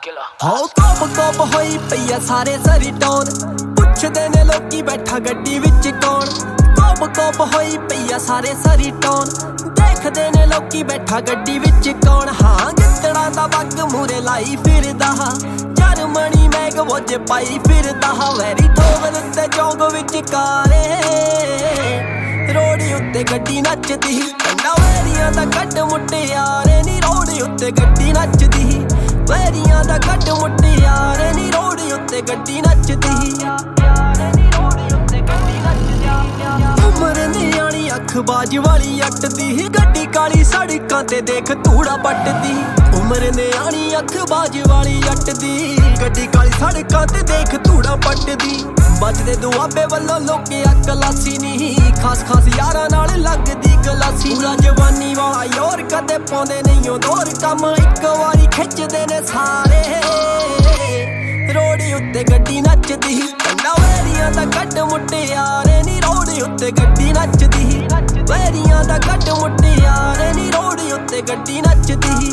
किला हाओ कोप कोप होई पई सारे सरी टोन पुछदे ने लोकी बैठा गड्डी विच कौन कोप कोप होई पई सारे सरी टोन देखदे ने लोकी बैठा गड्डी विच कौन हाँ गिद्दड़ा दा पग मूरे लाई फिरदा जर्मनी मैग वोज पाई फिरदा वैरी ठोवर उत्ते चौक विच कारे रोड़ी उत्ते गड्डी नचदी कंडा वैरियां दा कट मुटियारे नी रोड़ी उत्ते गड्डी नचदी वैरियां दा कट मुटियारे नी रोड़ी उत्ते गड्डी नचदी उमर नियाणी अख बाज वाली अट दी गड्डी काली सड़कां ते देख धूड़ा पटदी उमर नियाणी अख बाज वाली अट दी गड्डी काली सड़कां ते देख धूड़ा पटदी बजदे दुआबे वल्लों लोके अकलासी नी खास खास यारां नाल लगदी गलासी पूरा जवानी वाला योर कदे पाउंदे नहीं ओ दोर कम इक वारी खिचदे ने सारे रोड़ी उत्ते गड्डी नचदी कंडा वैरियां दा कट मुटियारे नी रोड़ी उत्ते गड्डी नचदी वैरियां दा कट मुटियारे नी रोड़ी उत्ते गड्डी नचदी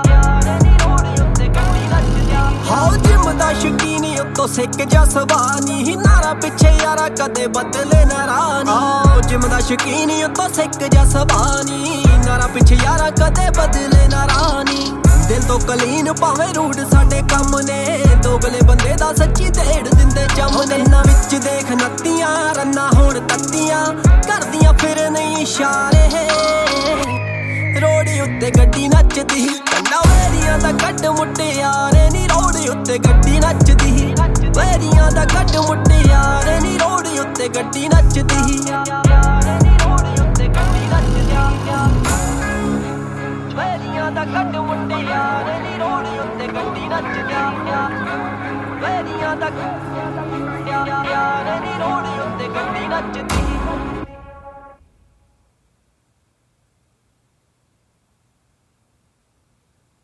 हाओ जिम दा शकीनी उत्तों सिक जा सवानी नारा पिछे यारा कदे बदले ना रानी हाओ जिम दा शकीनी उत्तों सिक जा सवानी नारा पिछे यारा कदे बदले ना रानी दिल तो कलीन भावें रूड साडे कम ने दोगले बंदे दा सच्ची देड़ दिंदे जम ने ना विच देख नत्तियां रन्ना होण तत्तियां करदियां फिर नहीं इशारे रोड़ी उत्ते गड्डी नचदी कंडा वैरियां दा कट मुटियारे नी रोड़ी उत्ते गड्डी नचदी वैरियां दा कट मुटियारे नी रोड़ी उत्ते गड्डी नचदी वैरियां दा कट मुटियारे नी रोड़ी उत्ते गड्डी नचदी वैरियां दा कट मुटियारे नी रोड़ी उत्ते गड्डी नचदी